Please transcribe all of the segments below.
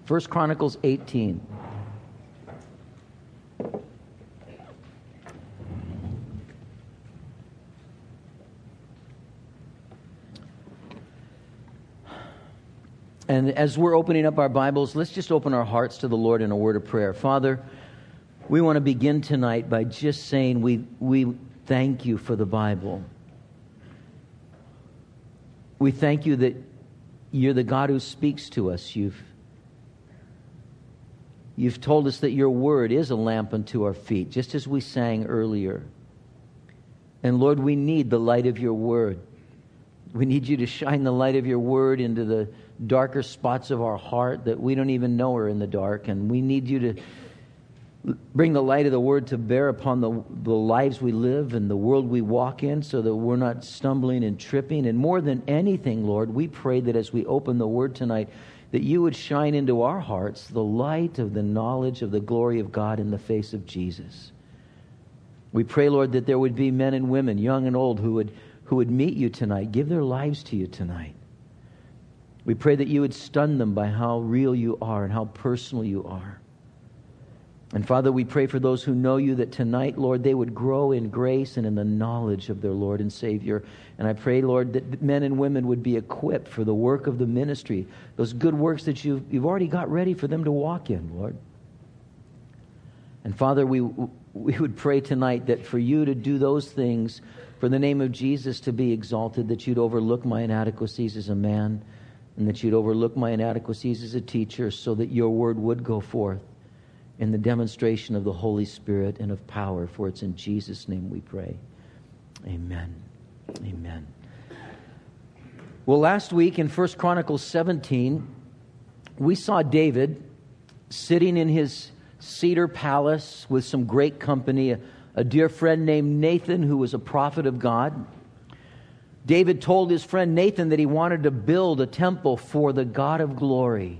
1 Chronicles 18. And as we're opening up our Bibles, let's just open our hearts to the Lord in a word of prayer. Father, we want to begin tonight by just saying we thank you for the Bible. We thank you that you're the God who speaks to us. You've told us that your word is a lamp unto our feet, just as we sang earlier. And Lord, we need the light of your word. We need you to shine the light of your word into the darker spots of our heart that we don't even know are in the dark. And we need you to bring the light of the word to bear upon the lives we live and the world we walk in, so that we're not stumbling and tripping. And more than anything, Lord, we pray that as we open the word tonight, that you would shine into our hearts the light of the knowledge of the glory of God in the face of Jesus. We pray, Lord, that there would be men and women, young and old, who would meet you tonight, give their lives to you tonight. We pray that you would stun them by how real you are and how personal you are. And Father, we pray for those who know you, that tonight, Lord, they would grow in grace and in the knowledge of their Lord and Savior. And I pray, Lord, that men and women would be equipped for the work of the ministry, those good works that you've already got ready for them to walk in, Lord. And Father, we would pray tonight that for you to do those things, for the name of Jesus to be exalted, that you'd overlook my inadequacies as a man, and that you'd overlook my inadequacies as a teacher, so that your word would go forth in the demonstration of the Holy Spirit and of power. For it's in Jesus' name we pray. Amen. Amen. Well, last week in 1 Chronicles 17, we saw David sitting in his cedar palace with some great company, a dear friend named Nathan, who was a prophet of God. David told his friend Nathan that he wanted to build a temple for the God of glory.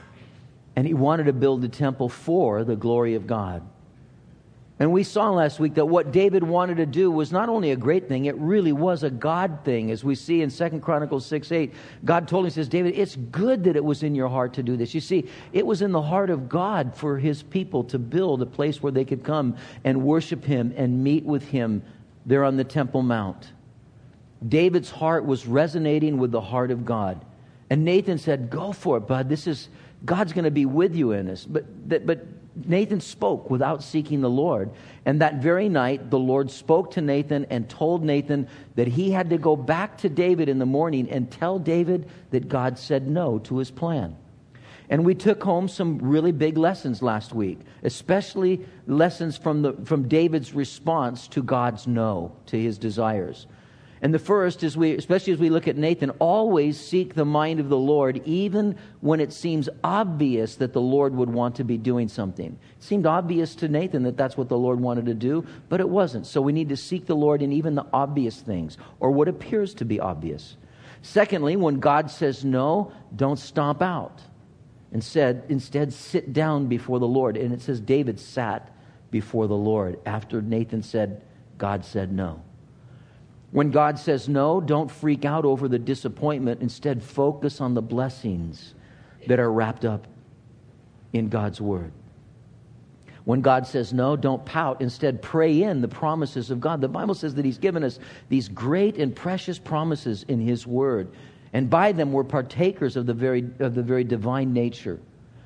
And he wanted to build a temple for the glory of God. And we saw last week that what David wanted to do was not only a great thing, it really was a God thing. As we see in 2 Chronicles 6:8, God told him, he says, David, it's good that it was in your heart to do this. You see, it was in the heart of God for his people to build a place where they could come and worship him and meet with him there on the Temple Mount. David's heart was resonating with the heart of God. And Nathan said, go for it, bud. God's going to be with you in this. But Nathan spoke without seeking the Lord. And that very night, the Lord spoke to Nathan and told Nathan that he had to go back to David in the morning and tell David that God said no to his plan. And we took home some really big lessons last week, especially lessons from David's response to God's no, to his desires. And the first is, especially as we look at Nathan, always seek the mind of the Lord, even when it seems obvious that the Lord would want to be doing something. It seemed obvious to Nathan that that's what the Lord wanted to do, but it wasn't. So we need to seek the Lord in even the obvious things, or what appears to be obvious. Secondly, when God says no, don't stomp out. Instead, sit down before the Lord. And it says David sat before the Lord after Nathan said, God said no. When God says no, don't freak out over the disappointment. Instead, focus on the blessings that are wrapped up in God's word. When God says no, don't pout. Instead, pray in the promises of God. The Bible says that he's given us these great and precious promises in his word. And by them, we're partakers of the very divine nature.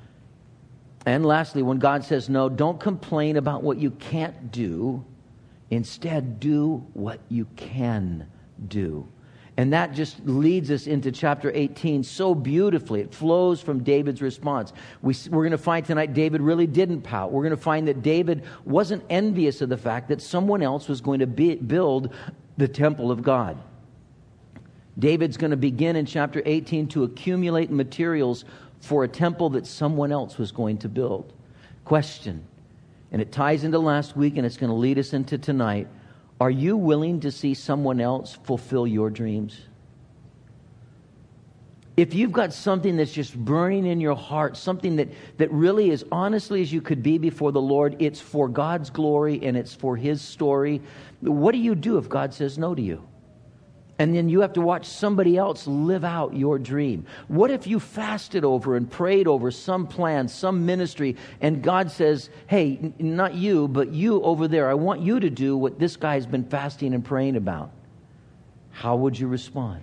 And lastly, when God says no, don't complain about what you can't do. Instead, do what you can do. And that just leads us into chapter 18 so beautifully. It flows from David's response. We're going to find tonight David really didn't pout. We're going to find that David wasn't envious of the fact that someone else was going to build the temple of God. David's going to begin in chapter 18 to accumulate materials for a temple that someone else was going to build. Question. And it ties into last week, and it's going to lead us into tonight. Are you willing to see someone else fulfill your dreams? If you've got something that's just burning in your heart, something that really is honestly as you could be before the Lord, it's for God's glory and it's for his story, what do you do if God says no to you? And then you have to watch somebody else live out your dream. What if you fasted over and prayed over some plan, some ministry, and God says, hey, not you, but you over there, I want you to do what this guy's been fasting and praying about? How would you respond?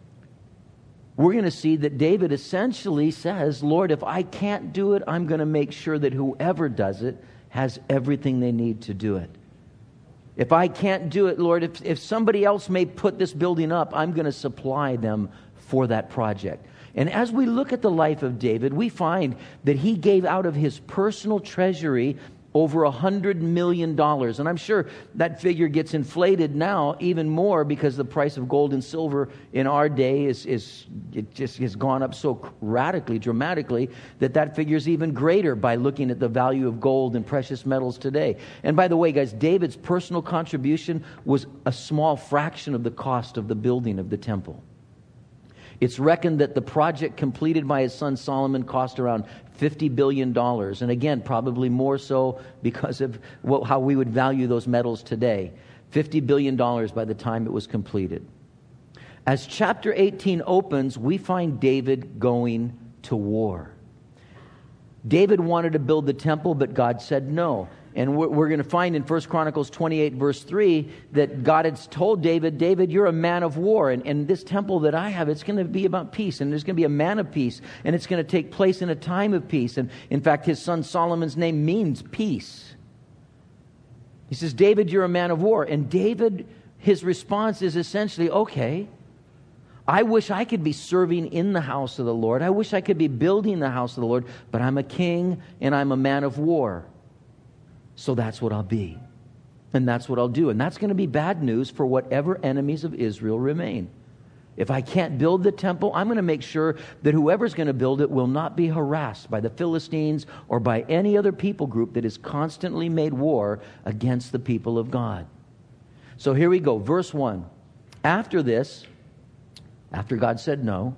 We're going to see that David essentially says, Lord, if I can't do it, I'm going to make sure that whoever does it has everything they need to do it. If I can't do it, Lord, if somebody else may put this building up, I'm going to supply them for that project. And as we look at the life of David, we find that he gave out of his personal treasury over $100 million. And I'm sure that figure gets inflated now even more because the price of gold and silver in our day it just has gone up so radically, dramatically, that figure is even greater by looking at the value of gold and precious metals today. And by the way, guys, David's personal contribution was a small fraction of the cost of the building of the temple. It's reckoned that the project completed by his son Solomon cost around $50 billion. And again, probably more so because of how we would value those metals today. $50 billion by the time it was completed. As chapter 18 opens, we find David going to war. David wanted to build the temple, but God said no. And we're going to find in 1 Chronicles 28, verse 3, that God had told David, David, you're a man of war. And this temple that I have, it's going to be about peace. And there's going to be a man of peace. And it's going to take place in a time of peace. And in fact, his son Solomon's name means peace. He says, David, you're a man of war. And David, his response is essentially, okay, I wish I could be serving in the house of the Lord. I wish I could be building the house of the Lord. But I'm a king and I'm a man of war. So that's what I'll be. And that's what I'll do. And that's going to be bad news for whatever enemies of Israel remain. If I can't build the temple, I'm going to make sure that whoever's going to build it will not be harassed by the Philistines or by any other people group that has constantly made war against the people of God. So here we go. Verse 1. After this, after God said no,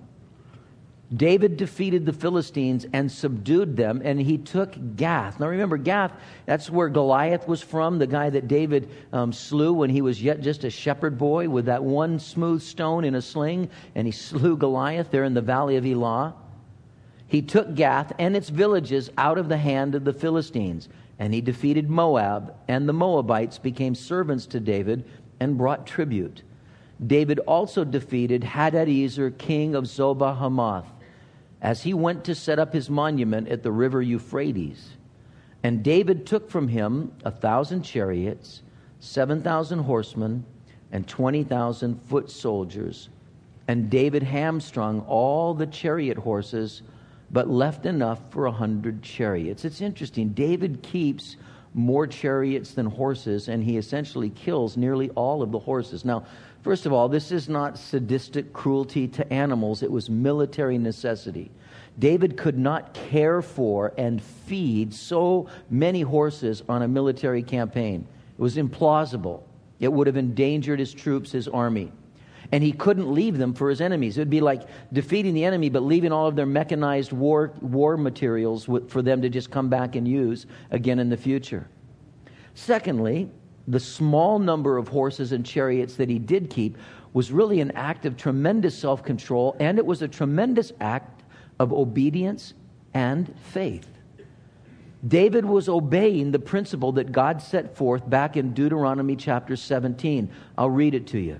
David defeated the Philistines and subdued them, and he took Gath. Now remember, Gath, that's where Goliath was from, the guy that David slew when he was yet just a shepherd boy with that one smooth stone in a sling, and he slew Goliath there in the valley of Elah. He took Gath and its villages out of the hand of the Philistines, and he defeated Moab, and the Moabites became servants to David and brought tribute. David also defeated Hadadezer, king of Zobah Hamath, as he went to set up his monument at the river Euphrates. And David took from him 1,000 chariots, 7,000 horsemen, and 20,000 foot soldiers. And David hamstrung all the chariot horses, but left enough for 100 chariots. It's interesting. David keeps more chariots than horses, and he essentially kills nearly all of the horses. Now, first of all, this is not sadistic cruelty to animals. It was military necessity. David could not care for and feed so many horses on a military campaign. It was implausible. It would have endangered his troops, his army. And he couldn't leave them for his enemies. It would be like defeating the enemy, but leaving all of their mechanized war materials for them to just come back and use again in the future. Secondly, the small number of horses and chariots that he did keep was really an act of tremendous self-control, and it was a tremendous act of obedience and faith. David was obeying the principle that God set forth back in Deuteronomy chapter 17. I'll read it to you.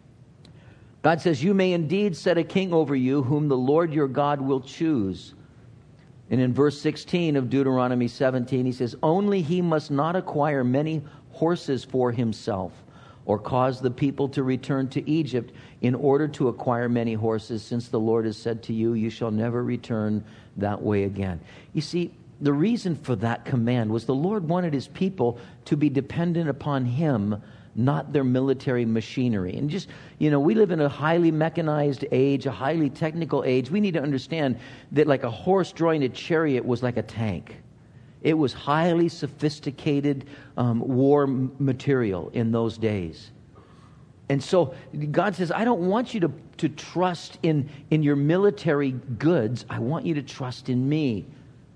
God says, you may indeed set a king over you whom the Lord your God will choose. And in verse 16 of Deuteronomy 17, he says, only he must not acquire many horses for himself, or cause the people to return to Egypt in order to acquire many horses, since the Lord has said to you, you shall never return that way again. You see, the reason for that command was the Lord wanted his people to be dependent upon him, not their military machinery. And just, we live in a highly mechanized age, a highly technical age. We need to understand that like a horse drawing a chariot was like a tank. It was highly sophisticated war material in those days. And so God says, I don't want you to trust in your military goods. I want you to trust in me.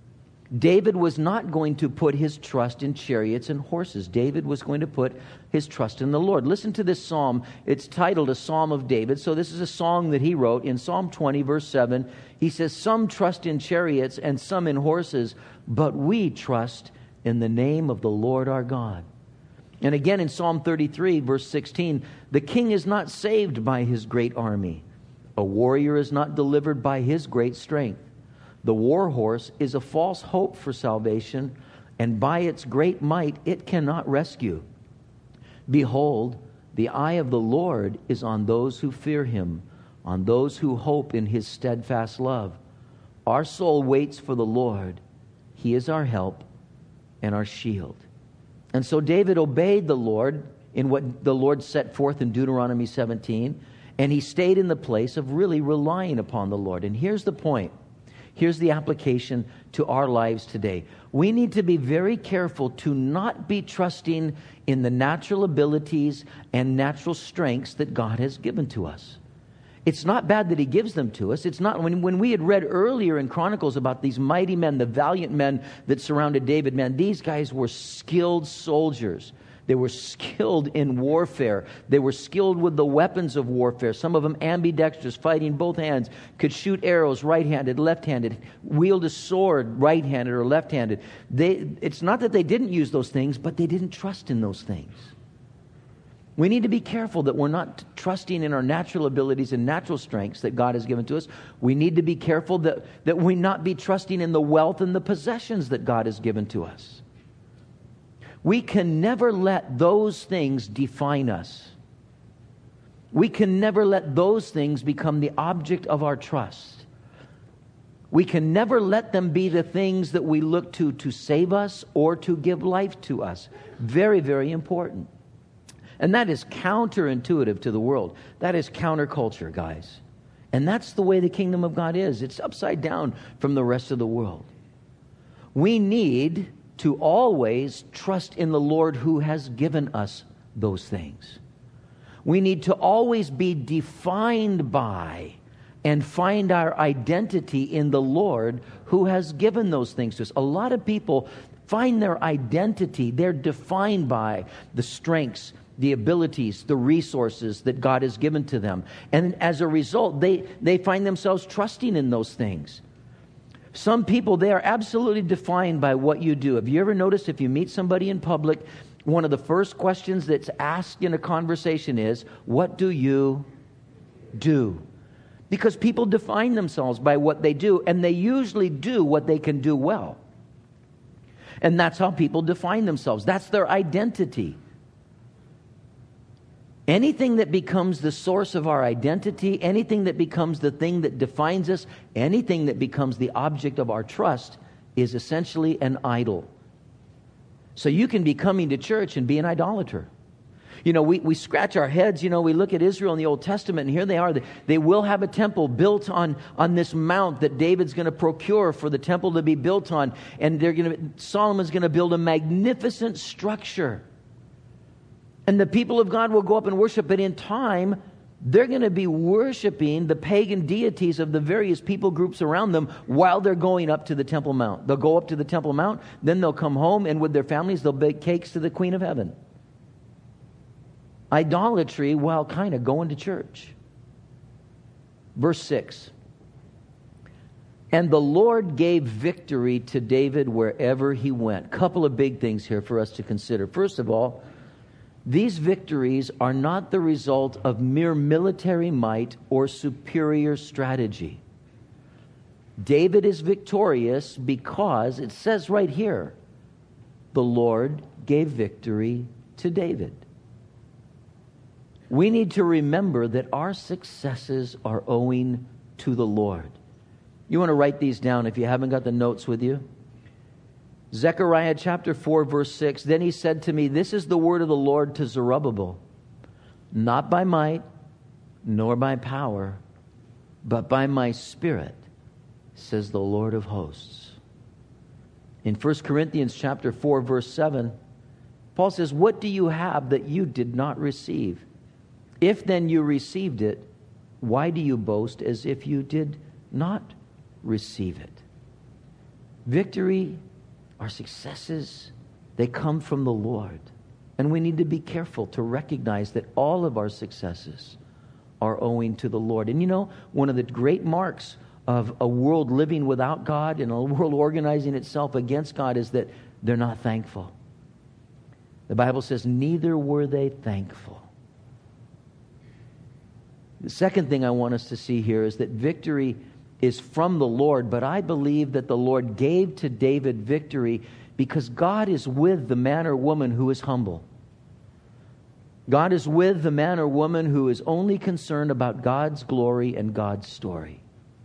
David was not going to put his trust in chariots and horses. David was going to put his trust in the Lord. Listen to this psalm. It's titled a Psalm of David. So this is a song that he wrote in Psalm 20, verse 7. He says, "Some trust in chariots and some in horses, but we trust in the name of the Lord our God." And again in Psalm 33, verse 16, "The king is not saved by his great army. A warrior is not delivered by his great strength. The war horse is a false hope for salvation, and by its great might it cannot rescue. Behold, the eye of the Lord is on those who fear him, on those who hope in his steadfast love. Our soul waits for the Lord. He is our help and our shield." And so David obeyed the Lord in what the Lord set forth in Deuteronomy 17, and he stayed in the place of really relying upon the Lord. And here's the point. Here's the application to our lives today. We need to be very careful to not be trusting in the natural abilities and natural strengths that God has given to us. It's not bad that he gives them to us. It's not when we had read earlier in Chronicles about these mighty men, the valiant men that surrounded David, man, these guys were skilled soldiers. They were skilled in warfare. They were skilled with the weapons of warfare. Some of them ambidextrous, fighting both hands, could shoot arrows right-handed, left-handed, wield a sword right-handed or left-handed. It's not that they didn't use those things, but they didn't trust in those things. We need to be careful that we're not trusting in our natural abilities and natural strengths that God has given to us. We need to be careful that we not be trusting in the wealth and the possessions that God has given to us. We can never let those things define us. We can never let those things become the object of our trust. We can never let them be the things that we look to save us or to give life to us. Very, very important. And that is counterintuitive to the world. That is counterculture, guys. And that's the way the kingdom of God is. It's upside down from the rest of the world. We need to always trust in the Lord who has given us those things. We need to always be defined by and find our identity in the Lord who has given those things to us. A lot of people find their identity, they're defined by the strengths, the abilities, the resources that God has given to them. And as a result, they find themselves trusting in those things. Some people, they are absolutely defined by what you do. Have you ever noticed if you meet somebody in public, one of the first questions that's asked in a conversation is, "What do you do?" Because people define themselves by what they do, and they usually do what they can do well. And that's how people define themselves. That's their identity. Anything that becomes the source of our identity, anything that becomes the thing that defines us, anything that becomes the object of our trust is essentially an idol. So you can be coming to church and be an idolater. You know, we scratch our heads, you know, we look at Israel in the Old Testament, and here they are. They will have a temple built on this mount that David's going to procure for the temple to be built on. And Solomon's going to build a magnificent structure. And the people of God will go up and worship, but in time, they're going to be worshiping the pagan deities of the various people groups around them while they're going up to the Temple Mount. They'll go up to the Temple Mount, then they'll come home, and with their families, they'll bake cakes to the Queen of Heaven. Idolatry while kind of going to church. Verse 6. And the Lord gave victory to David wherever he went. Couple of big things here for us to consider. First of all, these victories are not the result of mere military might or superior strategy. David is victorious because it says right here, the Lord gave victory to David. We need to remember that our successes are owing to the Lord. You want to write these down if you haven't got the notes with you? Zechariah chapter 4, verse 6, "Then he said to me, this is the word of the Lord to Zerubbabel, not by might, nor by power, but by my Spirit, says the Lord of hosts." In 1 Corinthians chapter 4, verse 7, Paul says, "What do you have that you did not receive? If then you received it, why do you boast as if you did not receive it?" Victory, our successes, they come from the Lord. And we need to be careful to recognize that all of our successes are owing to the Lord. And you know, one of the great marks of a world living without God and a world organizing itself against God is that they're not thankful. The Bible says, neither were they thankful. The second thing I want us to see here is that victory is from the Lord, but I believe that the Lord gave to David victory because God is with the man or woman who is humble. God is with the man or woman who is only concerned about God's glory and God's story.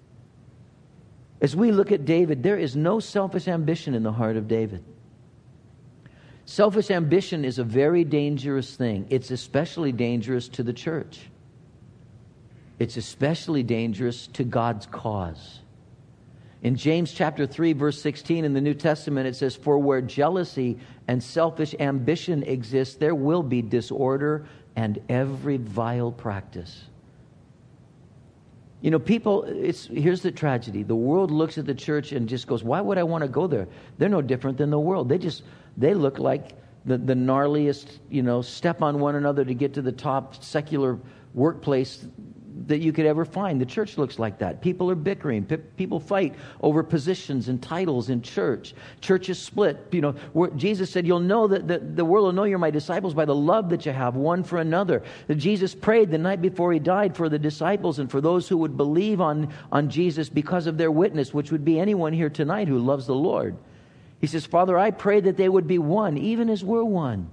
As we look at David, there is no selfish ambition in the heart of David. Selfish ambition is a very dangerous thing. It's especially dangerous to the church. It's especially dangerous to God's cause. In James chapter 3, verse 16 in the New Testament, it says, "For where jealousy and selfish ambition exist, there will be disorder and every vile practice." You know, here's the tragedy. The world looks at the church and just goes, why would I want to go there? They're no different than the world. They look like the gnarliest, step on one another to get to the top secular workplace that you could ever find. The church looks like that. People are bickering. People fight over positions and titles in church. Church is split. Jesus said, "You'll know that the world will know you're my disciples by the love that you have one for another." That Jesus prayed the night before he died for the disciples and for those who would believe on Jesus because of their witness, which would be anyone here tonight who loves the Lord. He says, "Father, I pray that they would be one, even as we're one."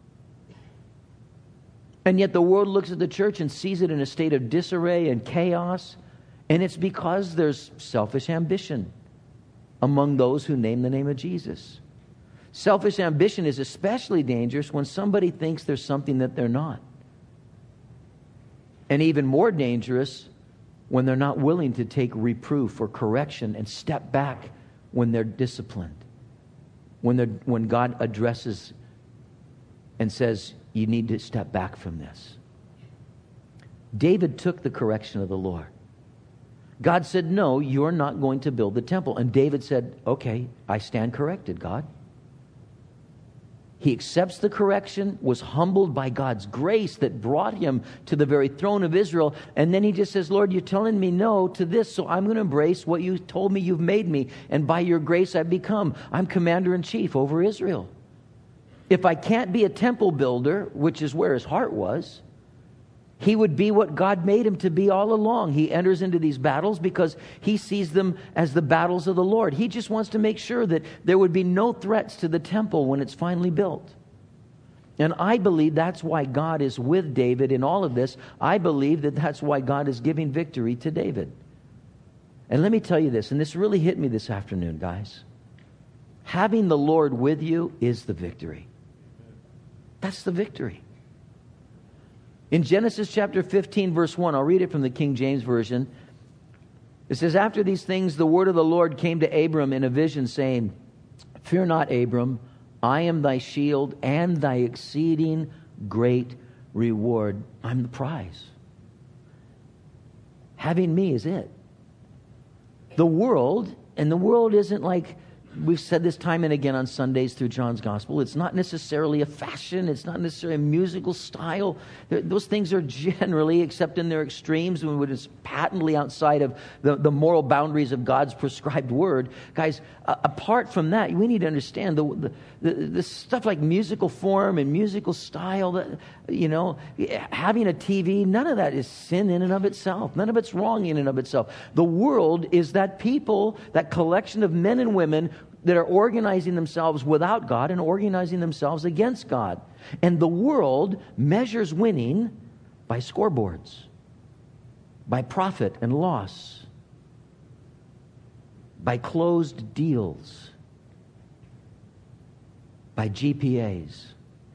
And yet the world looks at the church and sees it in a state of disarray and chaos. And it's because there's selfish ambition among those who name the name of Jesus. Selfish ambition is especially dangerous when somebody thinks there's something that they're not. And even more dangerous when they're not willing to take reproof or correction and step back when they're disciplined. When God addresses and says, you need to step back from this. David took the correction of the Lord. God said, no, you're not going to build the temple. And David said, okay, I stand corrected, God. He accepts the correction, was humbled by God's grace that brought him to the very throne of Israel. And then he just says, Lord, you're telling me no to this, so I'm going to embrace what you told me you've made me. And by your grace I'm commander-in-chief over Israel. If I can't be a temple builder, which is where his heart was, he would be what God made him to be all along. He enters into these battles because he sees them as the battles of the Lord. He just wants to make sure that there would be no threats to the temple when it's finally built. And I believe that's why God is with David in all of this. I believe that that's why God is giving victory to David. And let me tell you this, and this really hit me this afternoon, guys. Having the Lord with you is the victory. That's the victory. In Genesis chapter 15, verse 1, I'll read it from the King James Version. It says, "After these things, the word of the Lord came to Abram in a vision, saying, Fear not, Abram, I am thy shield and thy exceeding great reward." I'm the prize. Having me is it. The world isn't like, we've said this time and again on Sundays through John's Gospel, it's not necessarily a fashion, it's not necessarily a musical style. Those things are generally, except in their extremes, when it's patently outside of the moral boundaries of God's prescribed word. Guys, apart from that, we need to understand the stuff like musical form and musical style, having a TV, none of that is sin in and of itself. None of it's wrong in and of itself. The world is that people, that collection of men and women that are organizing themselves without God and organizing themselves against God. And the world measures winning by scoreboards, by profit and loss, by closed deals, by GPAs.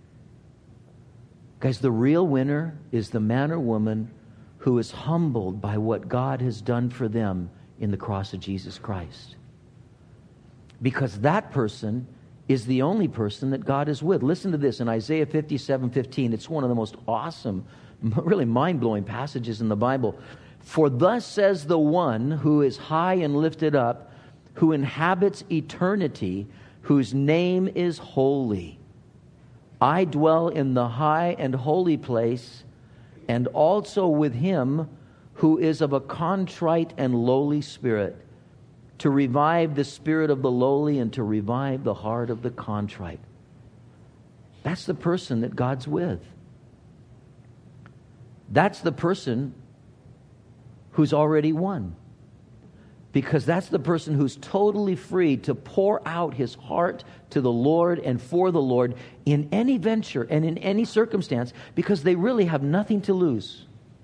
Guys, the real winner is the man or woman who is humbled by what God has done for them in the cross of Jesus Christ. Because that person is the only person that God is with. Listen to this in Isaiah 57:15. It's one of the most awesome, really mind-blowing passages in the Bible. "For thus says the one who is high and lifted up, who inhabits eternity, whose name is holy. I dwell in the high and holy place, and also with him who is of a contrite and lowly spirit, to revive the spirit of the lowly and to revive the heart of the contrite. That's the person that God's with. That's the person who's already won. Because that's the person who's totally free to pour out his heart to the Lord and for the Lord in any venture and in any circumstance, because they really have nothing to lose.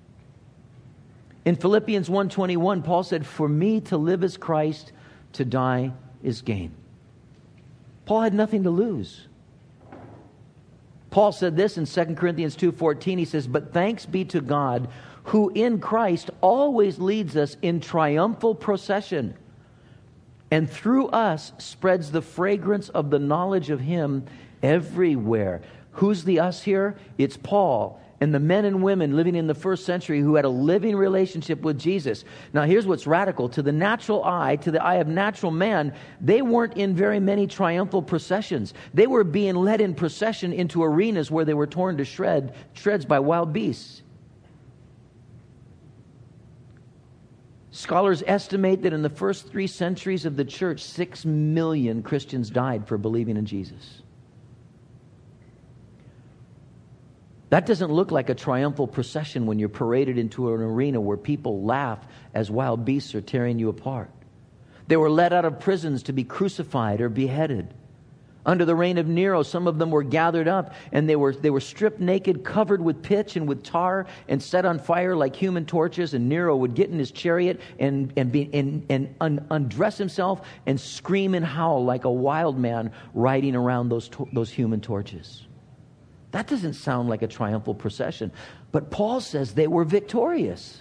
In Philippians 1:21, Paul said, "For me to live is Christ, to die is gain." Paul had nothing to lose. Paul said this in 2 Corinthians 2:14. He says, "But thanks be to God, who in Christ always leads us in triumphal procession, and through us spreads the fragrance of the knowledge of him everywhere." Who's the us here? It's Paul and the men and women living in the first century who had a living relationship with Jesus. Now here's what's radical. To the natural eye, to the eye of natural man, they weren't in very many triumphal processions. They were being led in procession into arenas where they were torn to shreds by wild beasts. Scholars estimate that in the first 3 centuries of the church, 6 million Christians died for believing in Jesus. That doesn't look like a triumphal procession when you're paraded into an arena where people laugh as wild beasts are tearing you apart. They were led out of prisons to be crucified or beheaded. Under the reign of Nero, some of them were gathered up and they were stripped naked, covered with pitch and with tar, and set on fire like human torches. And Nero would get in his chariot and undress himself and scream and howl like a wild man riding around those human torches. That doesn't sound like a triumphal procession. But Paul says they were victorious.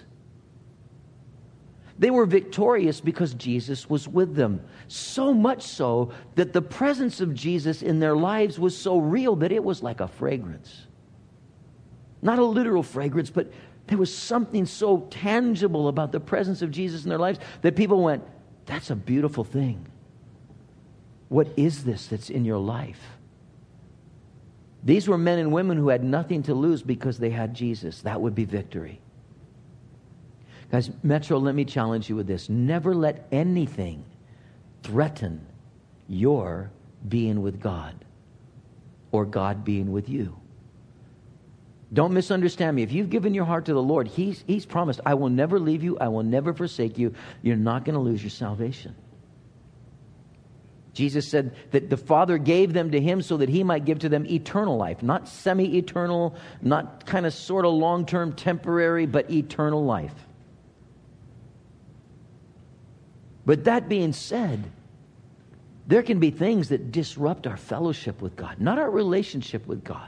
They were victorious because Jesus was with them. So much so that the presence of Jesus in their lives was so real that it was like a fragrance. Not a literal fragrance, but there was something so tangible about the presence of Jesus in their lives that people went, "That's a beautiful thing. What is this that's in your life?" These were men and women who had nothing to lose because they had Jesus. That would be victory. Guys, Metro, let me challenge you with this. Never let anything threaten your being with God or God being with you. Don't misunderstand me. If you've given your heart to the Lord, He's promised, "I will never leave you. I will never forsake you." You're not going to lose your salvation. Jesus said that the Father gave them to Him so that He might give to them eternal life. Not semi-eternal, not kind of sort of long-term temporary, but eternal life. But that being said, there can be things that disrupt our fellowship with God, not our relationship with God.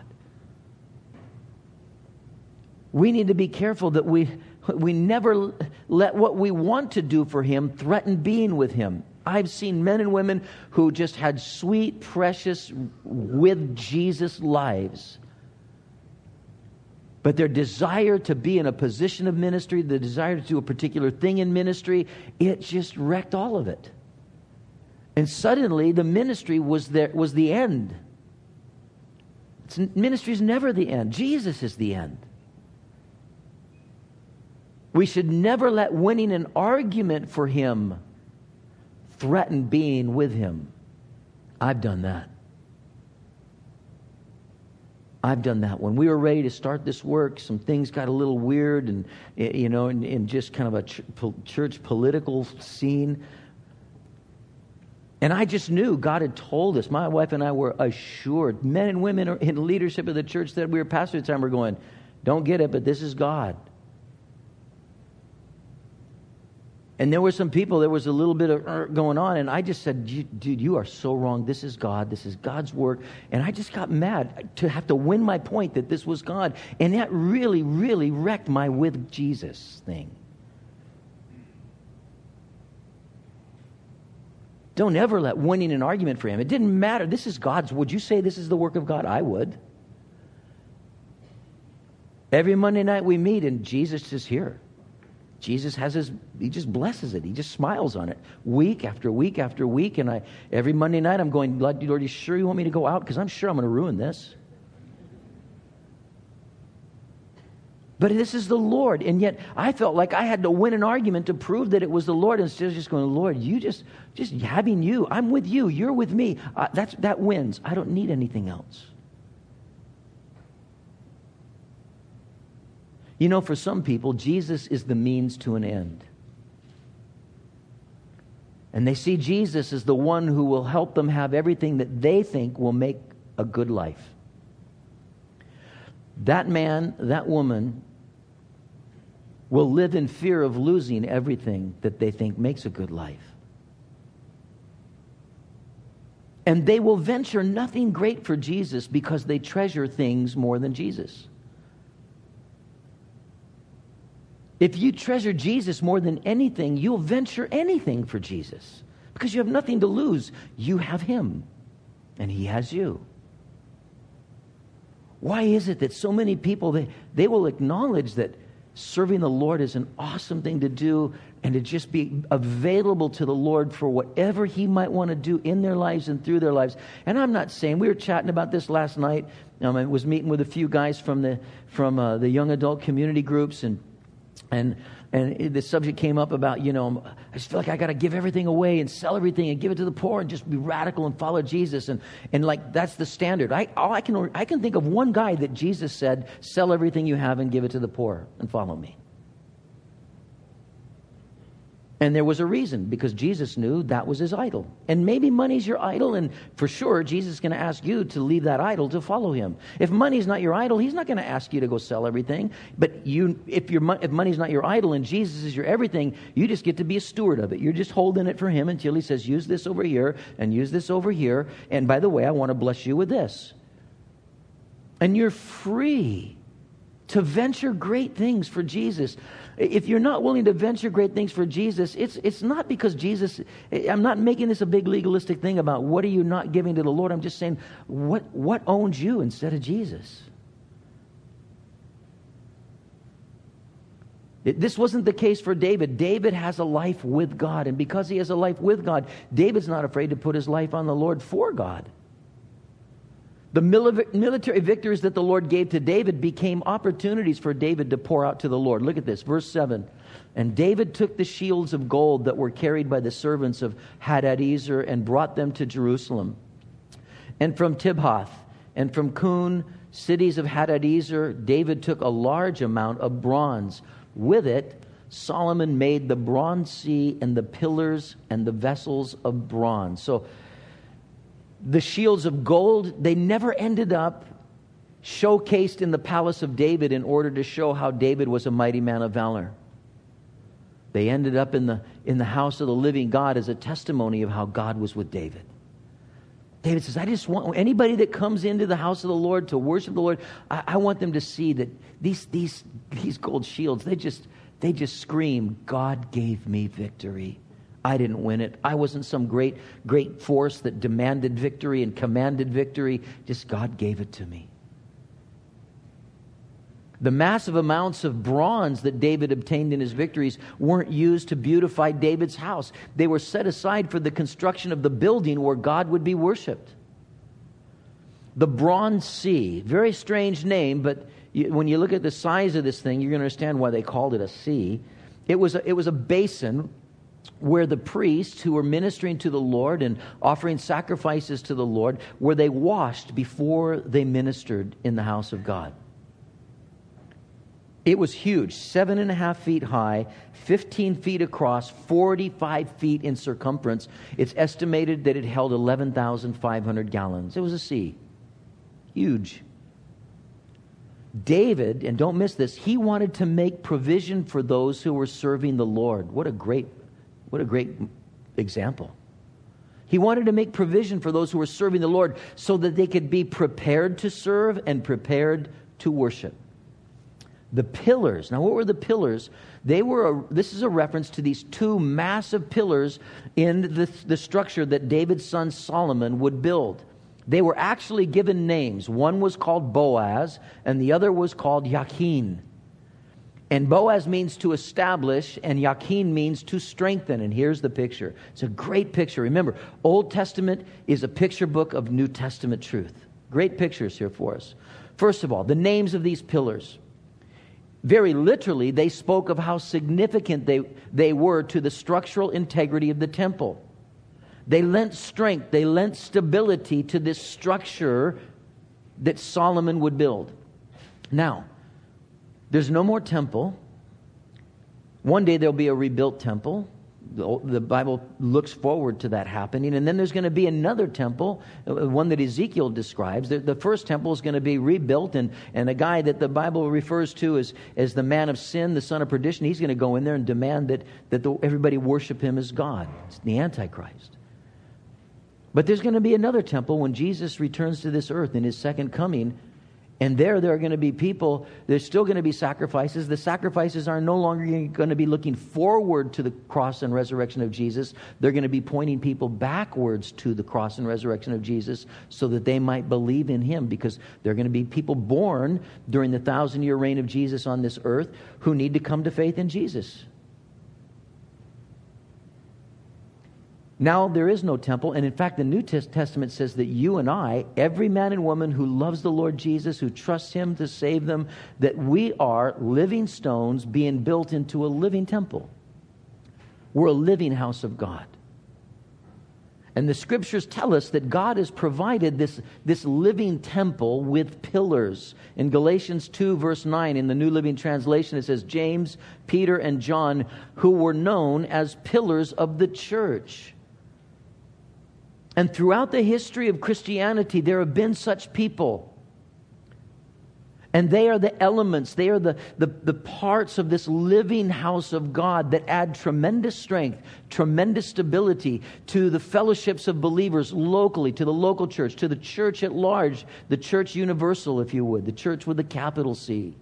We need to be careful that we never let what we want to do for Him threaten being with Him. I've seen men and women who just had sweet, precious, with Jesus lives. But their desire to be in a position of ministry, the desire to do a particular thing in ministry, it just wrecked all of it. And suddenly the ministry was the end. Ministry is never the end. Jesus is the end. We should never let winning an argument for Him threaten being with Him. I've done that. When we were ready to start this work, some things got a little weird and, in just kind of a church political scene. And I just knew God had told us. My wife and I were assured. Men and women in leadership of the church that we were pastoring at the time were going, "Don't get it, but this is God." And there were some people, there was a little bit of going on, and I just said, "Dude, you are so wrong. This is God. This is God's work." And I just got mad to have to win my point that this was God. And that really, really wrecked my with Jesus thing. Don't ever let winning an argument for Him. It didn't matter. This is God's. Would you say this is the work of God? I would. Every Monday night we meet and Jesus is here. Jesus he just blesses it. He just smiles on it week after week after week. And every Monday night I'm going, Lord, are you sure you want me to go out? Because I'm sure I'm going to ruin this. But this is the Lord. And yet I felt like I had to win an argument to prove that it was the Lord, instead of just going, Lord, you just having you. I'm with you. You're with me. That wins. I don't need anything else. You know, for some people, Jesus is the means to an end. And they see Jesus as the one who will help them have everything that they think will make a good life. That man, that woman, will live in fear of losing everything that they think makes a good life. And they will venture nothing great for Jesus because they treasure things more than Jesus. If you treasure Jesus more than anything, you'll venture anything for Jesus. Because you have nothing to lose. You have Him. And He has you. Why is it that so many people, they will acknowledge that serving the Lord is an awesome thing to do, and to just be available to the Lord for whatever He might want to do in their lives and through their lives? And I'm not saying, we were chatting about this last night. I was meeting with a few guys from the young adult community groups, and the subject came up about, I just feel like I got to give everything away and sell everything and give it to the poor and just be radical and follow Jesus. And like, that's the standard. I can think of one guy that Jesus said, sell everything you have and give it to the poor and follow me. And there was a reason, because Jesus knew that was His idol. And maybe money's your idol, and for sure Jesus is going to ask you to leave that idol to follow Him. If money's not your idol, He's not going to ask you to go sell everything. But if money's not your idol and Jesus is your everything, you just get to be a steward of it. You're just holding it for Him until He says, use this over here and use this over here. And by the way, I want to bless you with this. And you're free to venture great things for Jesus. If you're not willing to venture great things for Jesus, it's not because Jesus, I'm not making this a big legalistic thing about what are you not giving to the Lord. I'm just saying, what owns you instead of Jesus? This wasn't the case for David. David has a life with God, and because he has a life with God, David's not afraid to put his life on the Lord for God. The military victories that the Lord gave to David became opportunities for David to pour out to the Lord. Look at this, verse 7. And David took the shields of gold that were carried by the servants of Hadadezer and brought them to Jerusalem. And from Tibhath and from Kun, cities of Hadadezer, David took a large amount of bronze. With it, Solomon made the bronze sea and the pillars and the vessels of bronze. So the shields of gold, they never ended up showcased in the palace of David in order to show how David was a mighty man of valor. They ended up in the house of the living God as a testimony of how God was with David. David says, I just want anybody that comes into the house of the Lord to worship the Lord, I want them to see that these gold shields, they just scream, God gave me victory. I didn't win it. I wasn't some great force that demanded victory and commanded victory. Just God gave it to me. The massive amounts of bronze that David obtained in his victories weren't used to beautify David's house. They were set aside for the construction of the building where God would be worshipped. The Bronze Sea, very strange name, but when you look at the size of this thing, you're going to understand why they called it a sea. It was a basin where the priests who were ministering to the Lord and offering sacrifices to the Lord, where they washed before they ministered in the house of God. It was huge, 7.5 feet high, 15 feet across, 45 feet in circumference. It's estimated that it held 11,500 gallons. It was a sea. Huge. David, and don't miss this, he wanted to make provision for those who were serving the Lord. What a great example. He wanted to make provision for those who were serving the Lord so that they could be prepared to serve and prepared to worship. The pillars. Now, what were the pillars? This is a reference to these two massive pillars in the structure that David's son Solomon would build. They were actually given names. One was called Boaz, and the other was called Yakin. And Boaz means to establish, and Yakin means to strengthen. And here's the picture. It's a great picture. Remember, Old Testament is a picture book of New Testament truth. Great pictures here for us. First of all, the names of these pillars. Very literally, they spoke of how significant they were to the structural integrity of the temple. They lent strength, they lent stability to this structure that Solomon would build. Now, there's no more temple. One day there'll be a rebuilt temple. The Bible looks forward to that happening. And then there's going to be another temple, one that Ezekiel describes. The first temple is going to be rebuilt, and a guy that the Bible refers to as the man of sin, the son of perdition, he's going to go in there and demand that everybody worship him as God. It's the Antichrist. But there's going to be another temple when Jesus returns to this earth in his second coming. And there are going to be people, there's still going to be sacrifices. The sacrifices are no longer going to be looking forward to the cross and resurrection of Jesus. They're going to be pointing people backwards to the cross and resurrection of Jesus so that they might believe in him, because there are going to be people born during the 1,000-year reign of Jesus on this earth who need to come to faith in Jesus. Now there is no temple, and in fact the New Testament says that you and I, every man and woman who loves the Lord Jesus, who trusts him to save them, that we are living stones being built into a living temple. We're a living house of God. And the scriptures tell us that God has provided this living temple with pillars. In Galatians 2 verse 9 in the New Living Translation, it says, James, Peter, and John, who were known as pillars of the church. And throughout the history of Christianity, there have been such people. And they are the elements, they are the parts of this living house of God that add tremendous strength, tremendous stability to the fellowships of believers locally, to the local church, to the church at large, the church universal, if you would, the church with a capital C.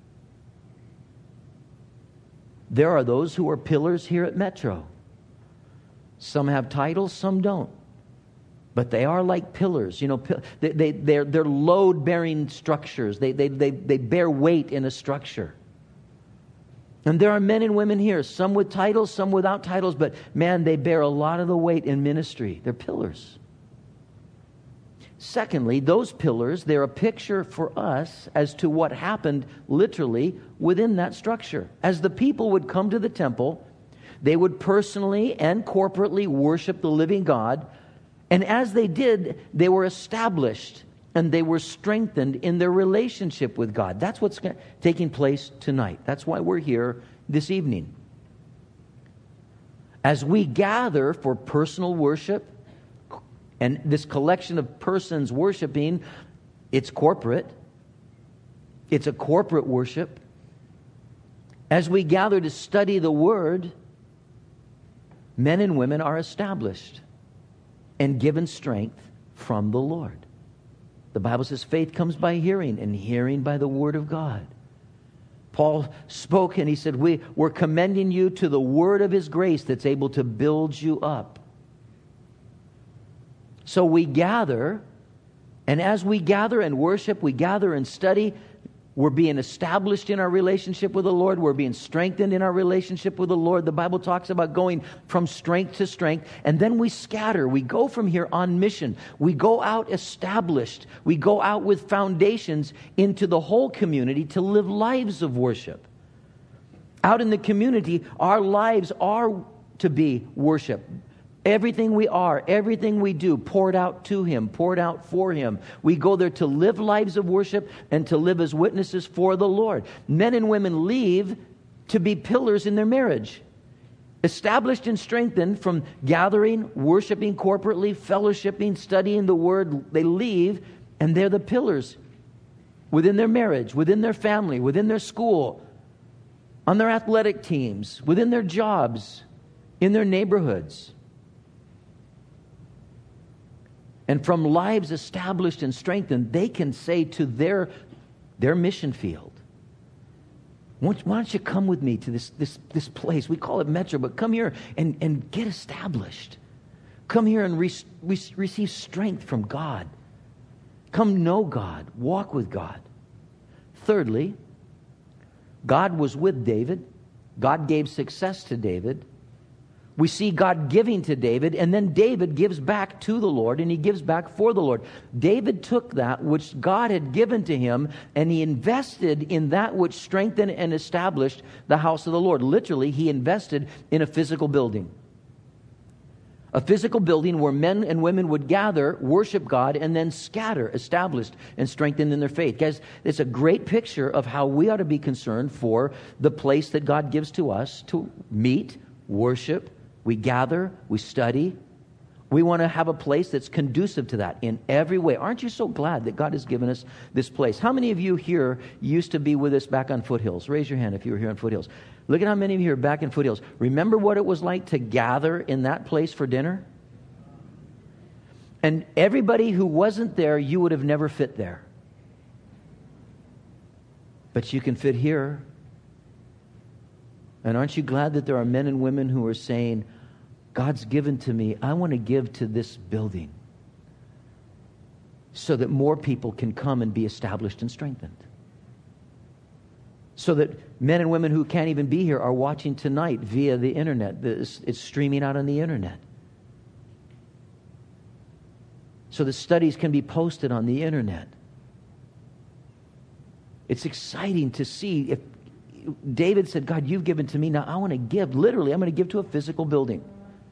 There are those who are pillars here at Metro. Some have titles, some don't. But they are like pillars, you know. They're load-bearing structures. They bear weight in a structure. And there are men and women here, some with titles, some without titles, but man, they bear a lot of the weight in ministry. They're pillars. Secondly, those pillars, they're a picture for us as to what happened literally within that structure. As the people would come to the temple, they would personally and corporately worship the living God. And as they did, they were established and they were strengthened in their relationship with God. That's what's taking place tonight. That's why we're here this evening. As we gather for personal worship, and this collection of persons worshiping, it's corporate. It's a corporate worship. As we gather to study the Word, men and women are established and given strength from the Lord. The Bible says faith comes by hearing, and hearing by the Word of God. Paul spoke and he said, we're commending you to the word of his grace that's able to build you up. So we gather, and as we gather and worship, we gather and study, we're being established in our relationship with the Lord. We're being strengthened in our relationship with the Lord. The Bible talks about going from strength to strength. And then we scatter. We go from here on mission. We go out established. We go out with foundations into the whole community to live lives of worship. Out in the community, our lives are to be worship. Everything we are, everything we do, poured out to Him, poured out for Him. We go there to live lives of worship and to live as witnesses for the Lord. Men and women leave to be pillars in their marriage. Established and strengthened from gathering, worshiping corporately, fellowshipping, studying the Word. They leave and they're the pillars within their marriage, within their family, within their school, on their athletic teams, within their jobs, in their neighborhoods. And from lives established and strengthened, they can say to their mission field, why don't you come with me to this place? We call it Metro, but come here and get established. Come here and receive strength from God. Come know God. Walk with God. Thirdly, God was with David. God gave success to David. We see God giving to David, and then David gives back to the Lord, and he gives back for the Lord. David took that which God had given to him, and he invested in that which strengthened and established the house of the Lord. Literally, he invested in a physical building. A physical building where men and women would gather, worship God, and then scatter, established and strengthened in their faith. Guys, it's a great picture of how we ought to be concerned for the place that God gives to us to meet, worship. We gather, we study. We want to have a place that's conducive to that in every way. Aren't you so glad that God has given us this place? How many of you here used to be with us back on Foothills? Raise your hand if you were here on Foothills. Look at how many of you are back in Foothills. Remember what it was like to gather in that place for dinner? And everybody who wasn't there, you would have never fit there. But you can fit here. And aren't you glad that there are men and women who are saying, God's given to me, I want to give to this building so that more people can come and be established and strengthened. So that men and women who can't even be here are watching tonight via the internet. It's streaming out on the internet. So the studies can be posted on the internet. It's exciting to see. If David said, God, you've given to me, now I want to give. Literally, I'm going to give to a physical building.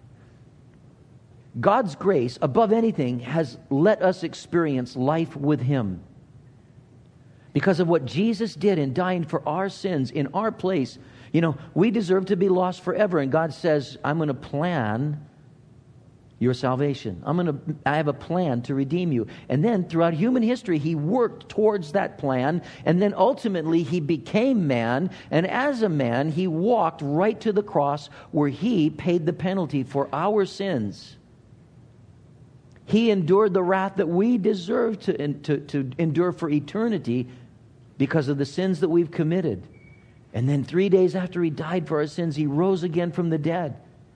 God's grace, above anything, has let us experience life with Him. Because of what Jesus did in dying for our sins in our place. You know, we deserve to be lost forever. And God says, I'm going to plan your salvation. I have a plan to redeem you. And then throughout human history, He worked towards that plan. And then ultimately, He became man. And as a man, He walked right to the cross where He paid the penalty for our sins. He endured the wrath that we deserve to endure for eternity because of the sins that we've committed. And then 3 days after He died for our sins, He rose again from the dead.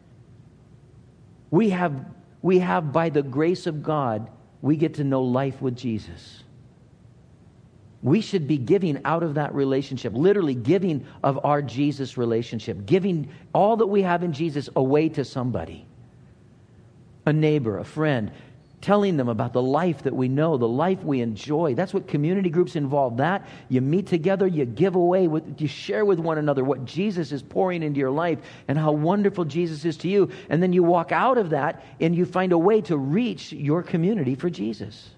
We have, by the grace of God, we get to know life with Jesus. We should be giving out of that relationship, literally giving of our Jesus relationship, giving all that we have in Jesus away to somebody, a neighbor, a friend, telling them about the life that we know, the life we enjoy. That's what community groups involve. That you meet together, you give away, you share with one another what Jesus is pouring into your life and how wonderful Jesus is to you. And then you walk out of that and you find a way to reach your community for Jesus.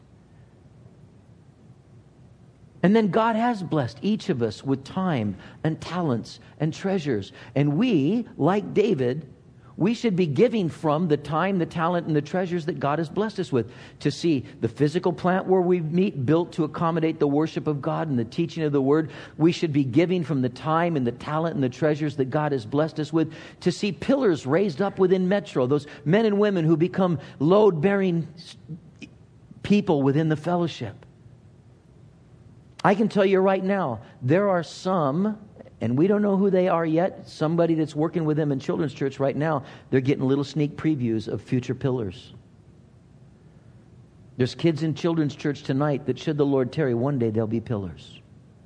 And then God has blessed each of us with time and talents and treasures. And we, like David, we should be giving from the time, the talent, and the treasures that God has blessed us with to see the physical plant where we meet built to accommodate the worship of God and the teaching of the Word. We should be giving from the time and the talent and the treasures that God has blessed us with to see pillars raised up within Metro, those men and women who become load-bearing people within the fellowship. I can tell you right now, there are some, and we don't know who they are yet. Somebody that's working with them in children's church right now, they're getting little sneak previews of future pillars. There's kids in children's church tonight that, should the Lord tarry, one day they'll be pillars.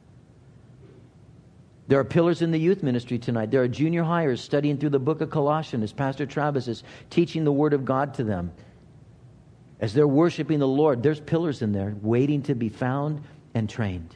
There are pillars in the youth ministry tonight. There are junior hires studying through the book of Colossians as Pastor Travis is teaching the Word of God to them. As they're worshiping the Lord, there's pillars in there waiting to be found and trained.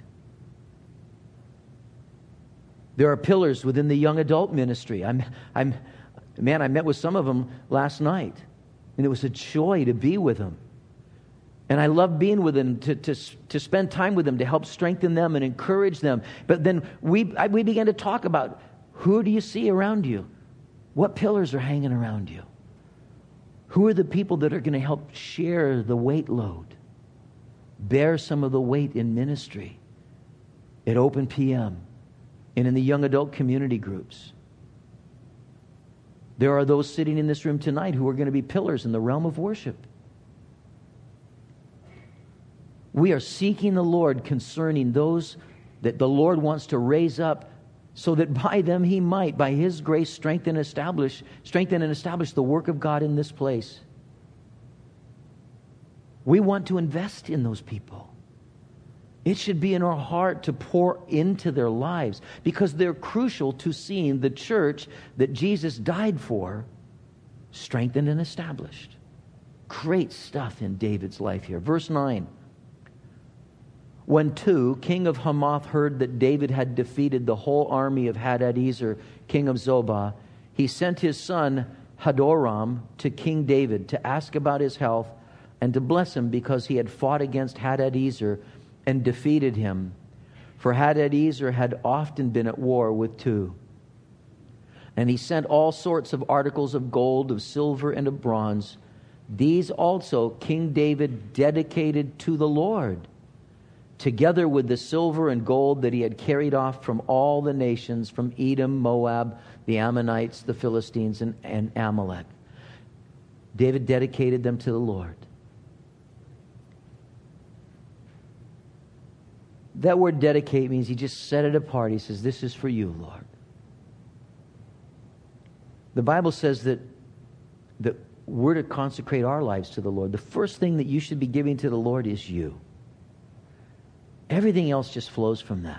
There are pillars within the young adult ministry. I met with some of them last night, and it was a joy to be with them. And I love being with them, to spend time with them, to help strengthen them and encourage them. But then we began to talk about, who do you see around you? What pillars are hanging around you? Who are the people that are going to help share the weight load? Bear some of the weight in ministry at Open PM and in the young adult community groups. There are those sitting in this room tonight who are going to be pillars in the realm of worship. We are seeking the Lord concerning those that the Lord wants to raise up, so that by them He might, by His grace, strengthen and establish the work of God in this place. We want to invest in those people. It should be in our heart to pour into their lives because they're crucial to seeing the church that Jesus died for strengthened and established. Great stuff in David's life here. Verse 9. When Tu, king of Hamath, heard that David had defeated the whole army of Hadadezer, king of Zobah, he sent his son Hadoram to King David to ask about his health and to bless him because he had fought against Hadadezer and defeated him. For Hadadezer had often been at war with Tu. And he sent all sorts of articles of gold, of silver, and of bronze. These also King David dedicated to the Lord, together with the silver and gold that he had carried off from all the nations, from Edom, Moab, the Ammonites, the Philistines, and Amalek. David dedicated them to the Lord. That word dedicate means he just set it apart. He says, this is for you, Lord. The Bible says that we're to consecrate our lives to the Lord. The first thing that you should be giving to the Lord is you. Everything else just flows from that.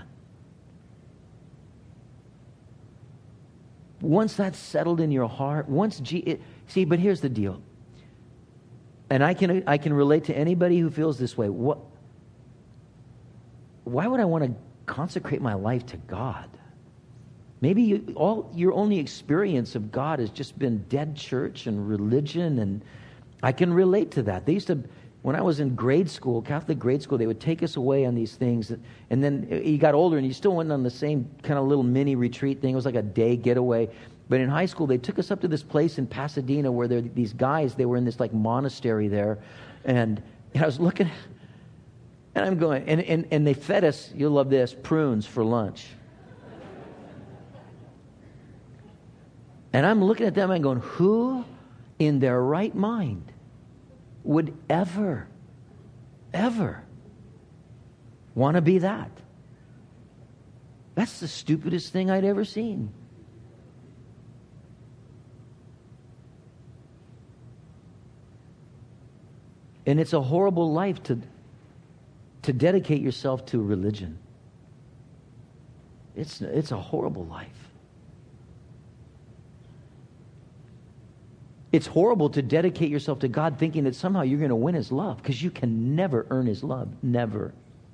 Once that's settled in your heart, see, but here's the deal. And I can relate to anybody who feels this way. Why would I want to consecrate my life to God? Maybe your only experience of God has just been dead church and religion, and I can relate to that. They used to, when I was in grade school, Catholic grade school, they would take us away on these things, and then you got older and you still went on the same kind of little mini retreat thing. It was like a day getaway. But in high school, they took us up to this place in Pasadena where there these guys, they were in this like monastery there, and I was looking, and I'm going, and they fed us, you'll love this, prunes for lunch. And I'm looking at them and going, who in their right mind would ever want to be that? That's the stupidest thing I'd ever seen. And it's a horrible life to dedicate yourself to religion. It's a horrible life. It's horrible to dedicate yourself to God thinking that somehow you're going to win His love, because you can never earn His love. Never.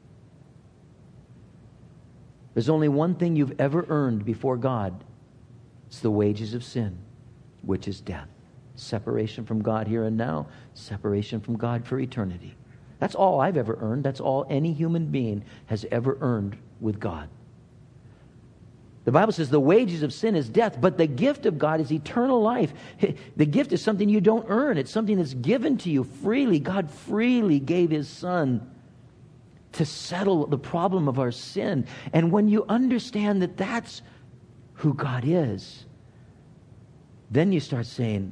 There's only one thing you've ever earned before God. It's the wages of sin, which is death. Separation from God here and now, separation from God for eternity. That's all I've ever earned. That's all any human being has ever earned with God. The Bible says the wages of sin is death, but the gift of God is eternal life. The gift is something you don't earn. It's something that's given to you freely. God freely gave His Son to settle the problem of our sin. And when you understand that that's who God is, then you start saying,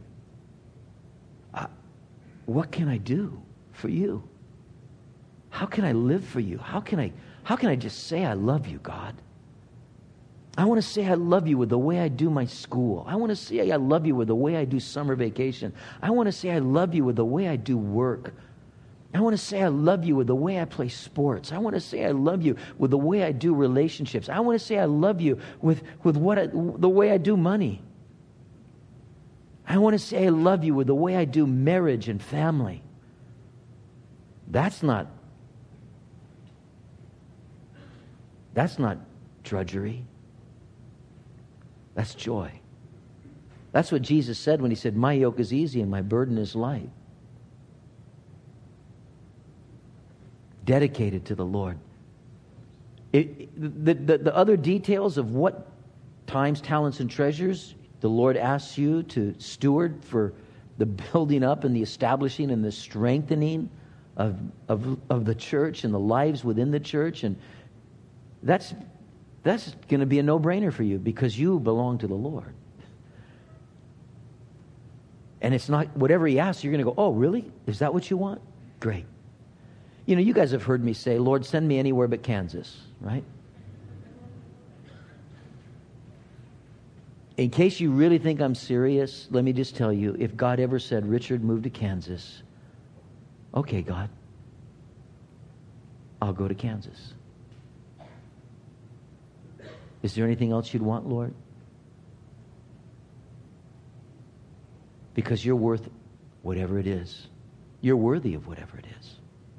what can I do for you? How can I live for you? How can I just say I love you, God? I want to say I love you with the way I do my school. I want to say I love you with the way I do summer vacation. I want to say I love you with the way I do work. I want to say I love you with the way I play sports. I want to say I love you with the way I do relationships. I want to say I love you with the way I do money. I want to say I love you with the way I do marriage and family. That's not drudgery. That's joy. That's what Jesus said when He said, my yoke is easy and my burden is light. Dedicated to the Lord. The other details of what times, talents, and treasures the Lord asks you to steward for the building up and the establishing and the strengthening of the church and the lives within the church, and that's going to be a no-brainer for you because you belong to the Lord. And it's not whatever He asks, you're going to go, oh, really? Is that what you want? Great. You know, you guys have heard me say, Lord, send me anywhere but Kansas, right? In case you really think I'm serious, let me just tell you, if God ever said, Richard, move to Kansas, okay, God. I'll go to Kansas. Is there anything else you'd want, Lord? Because you're worth whatever it is. You're worthy of whatever it is.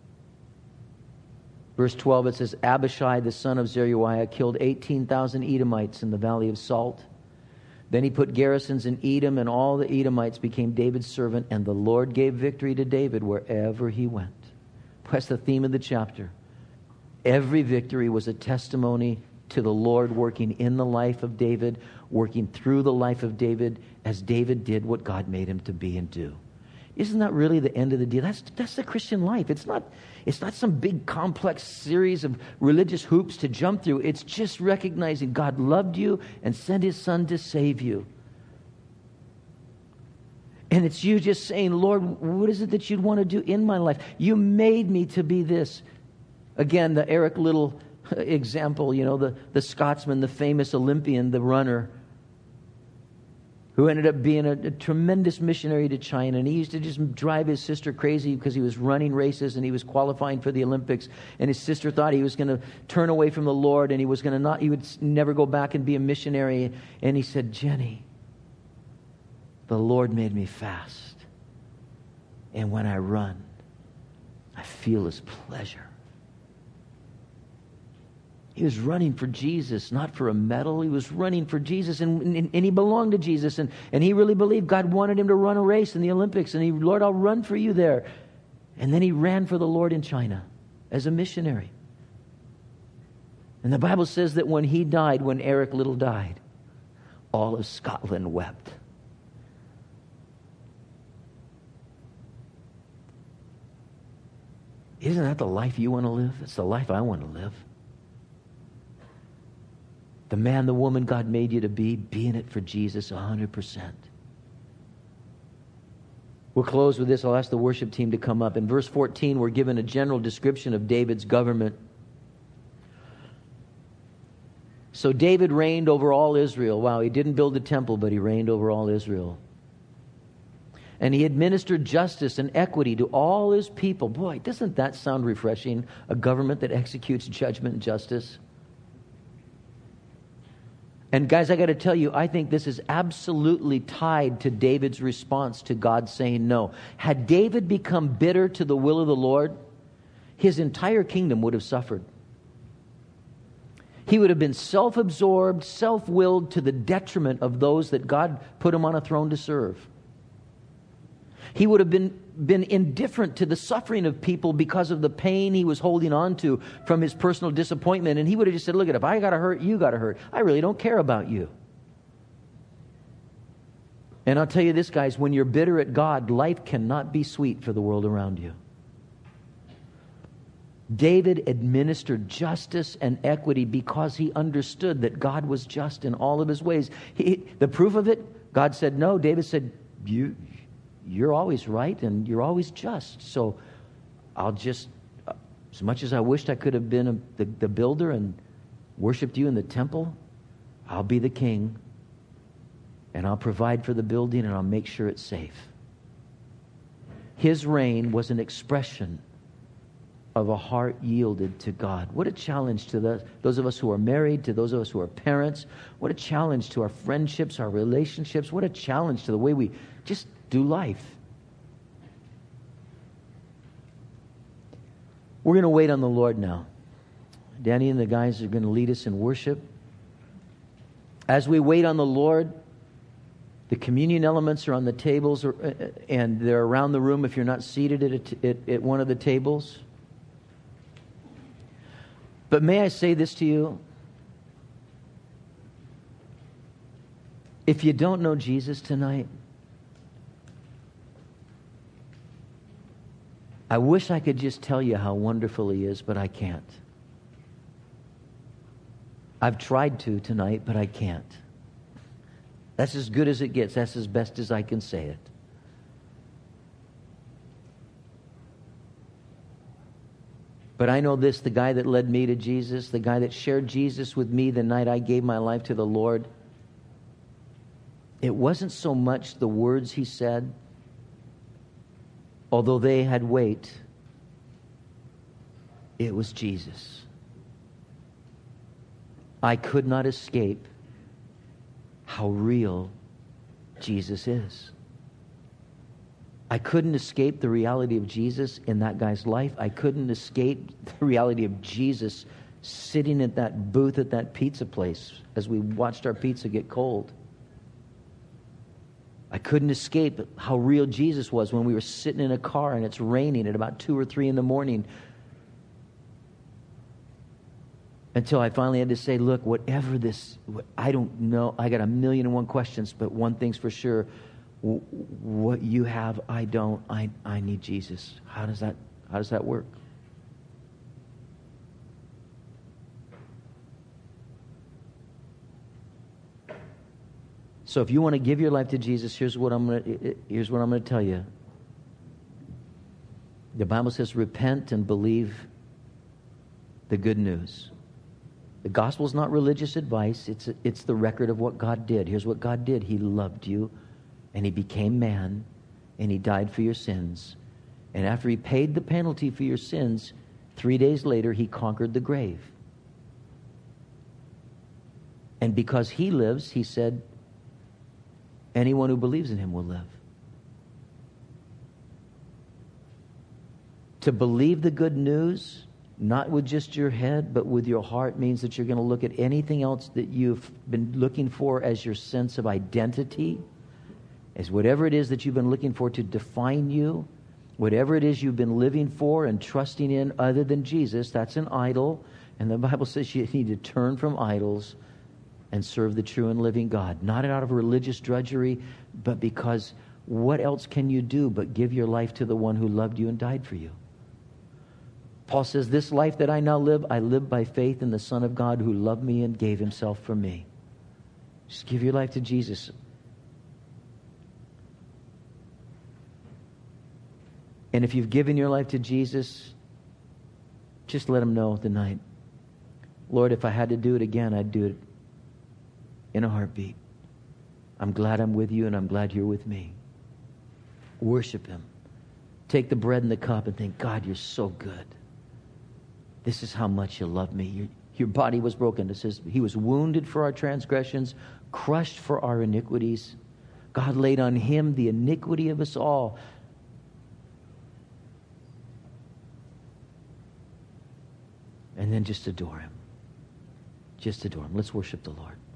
Verse 12, it says, Abishai, the son of Zeruiah, killed 18,000 Edomites in the Valley of Salt. Then he put garrisons in Edom, and all the Edomites became David's servant, and the Lord gave victory to David wherever he went. That's the theme of the chapter. Every victory was a testimony to the Lord working in the life of David, working through the life of David, as David did what God made him to be and do. Isn't that really the end of the deal? That's the Christian life. It's not some big complex series of religious hoops to jump through. It's just recognizing God loved you and sent His Son to save you. And it's you just saying, Lord, what is it that you'd want to do in my life? You made me to be this. Again, the Eric Liddell example, the Scotsman, the famous Olympian, the runner, who ended up being a tremendous missionary to China. And he used to just drive his sister crazy because he was running races and he was qualifying for the Olympics. And his sister thought he was going to turn away from the Lord and he would never go back and be a missionary. And he said, Jenny, the Lord made me fast. And when I run, I feel His pleasure. He was running for Jesus, not for a medal. He was running for Jesus, and he belonged to Jesus. And he really believed God wanted him to run a race in the Olympics. And Lord, I'll run for you there. And then he ran for the Lord in China as a missionary. And the Bible says that when he died, when Eric Liddell died, all of Scotland wept. Isn't that the life you want to live? It's the life I want to live. The man, the woman God made you to be in it for Jesus 100%. We'll close with this. I'll ask the worship team to come up. In verse 14, we're given a general description of David's government. So David reigned over all Israel. Wow, he didn't build a temple, but he reigned over all Israel. And he administered justice and equity to all his people. Boy, doesn't that sound refreshing? A government that executes judgment and justice. And guys, I got to tell you, I think this is absolutely tied to David's response to God saying no. Had David become bitter to the will of the Lord, his entire kingdom would have suffered. He would have been self-absorbed, self-willed to the detriment of those that God put him on a throne to serve. He would have been indifferent to the suffering of people because of the pain he was holding on to from his personal disappointment. And he would have just said, look, if I got to hurt, you got to hurt. I really don't care about you. And I'll tell you this, guys, when you're bitter at God, life cannot be sweet for the world around you. David administered justice and equity because he understood that God was just in all of his ways. The proof of it, God said no. David said, you're always right and you're always just. So I'll just, as much as I wished I could have been the builder and worshiped you in the temple, I'll be the king and I'll provide for the building and I'll make sure it's safe. His reign was an expression of a heart yielded to God. What a challenge to those of us who are married, to those of us who are parents. What a challenge to our friendships, our relationships. What a challenge to the way we just do life. We're going to wait on the Lord now. Danny and the guys are going to lead us in worship. As we wait on the Lord, the communion elements are on the tables and they're around the room if you're not seated at one of the tables. But may I say this to you? If you don't know Jesus tonight, I wish I could just tell you how wonderful He is, but I can't. I've tried to tonight, but I can't. That's as good as it gets. That's as best as I can say it. But I know this, the guy that led me to Jesus, the guy that shared Jesus with me the night I gave my life to the Lord, it wasn't so much the words he said, although they had weight. It was Jesus. I could not escape how real Jesus is. I couldn't escape the reality of Jesus in that guy's life. I couldn't escape the reality of Jesus sitting at that booth at that pizza place as we watched our pizza get cold. I couldn't escape how real Jesus was when we were sitting in a car and it's raining at about 2 or 3 in the morning. Until I finally had to say, look, whatever this, I don't know. I got 1,000,001 questions, but one thing's for sure. What you have, I don't. I need Jesus. How does that work? So if you want to give your life to Jesus, here's what I'm going to tell you. The Bible says, repent and believe the good news. The gospel is not religious advice. It's the record of what God did. Here's what God did. He loved you, and He became man, and He died for your sins. And after He paid the penalty for your sins, 3 days later, He conquered the grave. And because He lives, He said, anyone who believes in Him will live. To believe the good news, not with just your head, but with your heart, means that you're going to look at anything else that you've been looking for as your sense of identity, as whatever it is that you've been looking for to define you, whatever it is you've been living for and trusting in other than Jesus, that's an idol. And the Bible says you need to turn from idols and serve the true and living God. Not out of religious drudgery, but because what else can you do but give your life to the one who loved you and died for you? Paul says, this life that I now live, I live by faith in the Son of God who loved me and gave Himself for me. Just give your life to Jesus. And if you've given your life to Jesus, just let Him know tonight. Lord, if I had to do it again, I'd do it in a heartbeat. I'm glad I'm with you, and I'm glad you're with me. Worship Him. Take the bread and the cup and think, God, you're so good. This is how much you love me. Your body was broken. It says He was wounded for our transgressions, crushed for our iniquities. God laid on Him the iniquity of us all. And then just adore Him. Just adore Him. Let's worship the Lord.